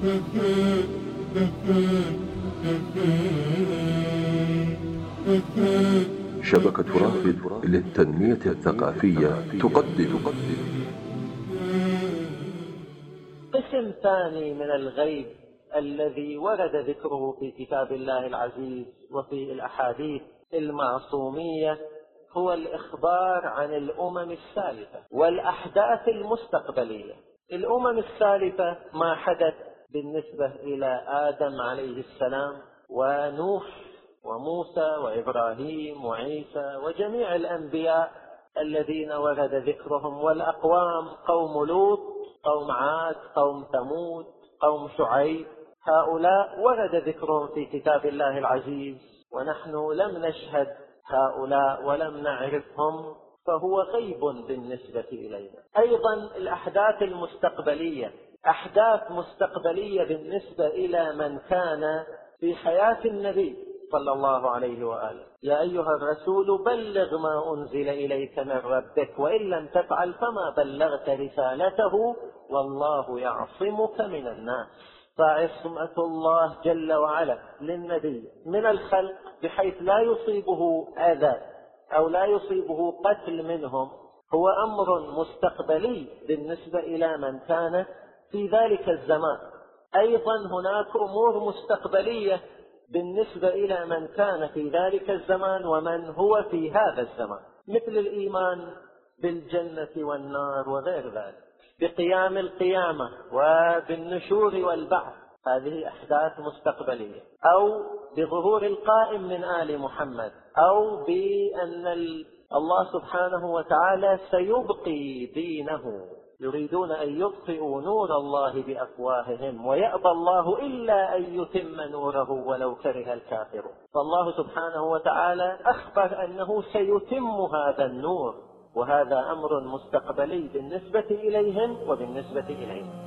شبكة رافد للتنمية الثقافية تقدم قسم ثاني من الغيب الذي ورد ذكره في كتاب الله العزيز وفي الأحاديث المعصومية هو الإخبار عن الأمم السالفة والأحداث المستقبلية. الأمم السالفة ما حدث بالنسبة إلى آدم عليه السلام ونوح وموسى وإبراهيم وعيسى وجميع الأنبياء الذين ورد ذكرهم، والأقوام قوم لوط، قوم عاد، قوم ثمود، قوم شعيب، هؤلاء ورد ذكرهم في كتاب الله العزيز، ونحن لم نشهد هؤلاء ولم نعرفهم، فهو غيب بالنسبة إلينا. أيضا الأحداث المستقبلية، أحداث مستقبلية بالنسبة إلى من كان في حياة النبي صلى الله عليه وآله. يا أيها الرسول بلغ ما أنزل إليك من ربك وإن لم تفعل فما بلغت رسالته والله يعصمك من الناس. فعصمة الله جل وعلا للنبي من الخلق بحيث لا يصيبه أذى أو لا يصيبه قتل منهم هو أمر مستقبلي بالنسبة إلى من كان في ذلك الزمان. أيضا هناك أمور مستقبلية بالنسبة إلى من كان في ذلك الزمان ومن هو في هذا الزمان، مثل الإيمان بالجنة والنار وغير ذلك، بقيام القيامة وبالنشور والبعث، هذه أحداث مستقبلية، أو بظهور القائم من آل محمد، أو بأن الله سبحانه وتعالى سيبقي دينه. يريدون أن يطفئوا نور الله بأفواههم ويأبى الله إلا أن يتم نوره ولو كره الكافرون. فالله سبحانه وتعالى أخبر أنه سيتم هذا النور، وهذا أمر مستقبلي بالنسبة إليهم وبالنسبة إلينا.